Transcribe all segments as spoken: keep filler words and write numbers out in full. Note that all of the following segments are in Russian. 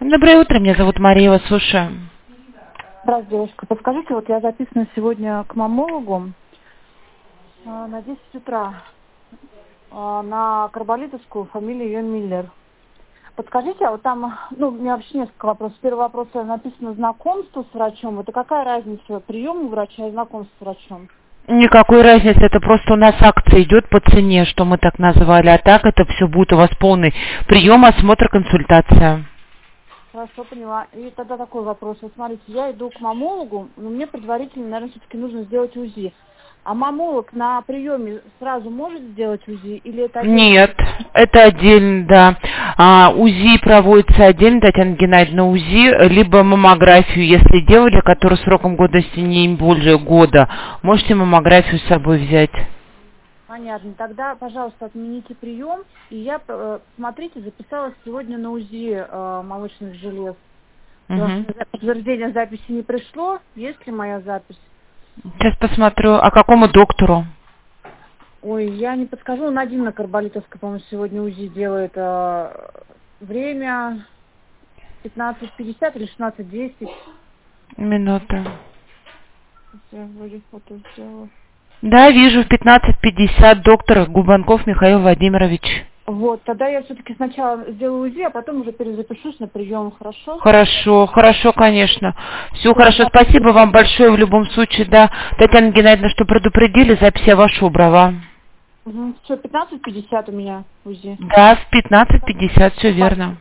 Доброе утро, меня зовут Мария, вас слушаю. Здравствуйте, девушка. Подскажите, вот я записана сегодня к маммологу а, на десять утра а, на Карболитовскую, фамилия ее Миллер. Подскажите, а вот там, ну, у меня вообще несколько вопросов. Первый вопрос, написано знакомство с врачом. Это какая разница, прием у врача и знакомство с врачом? Никакой разницы, это просто у нас акция идет по цене, что мы так назвали, а так это все будет у вас полный прием, осмотр, консультация. Хорошо, поняла. И тогда такой вопрос. Вот смотрите, я иду к маммологу, но мне предварительно, наверное, все-таки нужно сделать УЗИ. А маммолог на приеме сразу может сделать УЗИ или это отдельно? Нет, это отдельно, да. А, УЗИ проводится отдельно, Татьяна Геннадьевна, УЗИ, либо маммографию, если делали, которая сроком годности не более года, можете маммографию с собой взять. Понятно. Тогда, пожалуйста, отмените прием. И я, э, смотрите, записалась сегодня на УЗИ э, молочных желез. Угу. Подтверждение записи не пришло. Есть ли моя запись? Сейчас посмотрю, а какому доктору? Ой, я не подскажу. Надин на Карболитовской, по-моему, сегодня УЗИ делает. Э, время пятнадцать пятьдесят или шестнадцать десять. Минута. Я вроде фото сделала. Да, вижу, в пятнадцать пятьдесят доктор Губанков Михаил Владимирович. Вот, тогда я все-таки сначала сделаю УЗИ, а потом уже перезапишусь на прием, хорошо? Хорошо, хорошо, конечно. Все хорошо, спасибо вам большое в любом случае, да. Татьяна Геннадьевна, что предупредили, запись я вашу убрала. Угу. Все, пятнадцать пятьдесят у меня УЗИ. Да, в пятнадцать пятьдесят, все верно.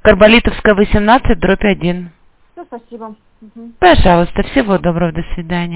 Карболитовская, восемнадцать, дробь один. Все, спасибо. Угу. Пожалуйста, всего доброго, до свидания.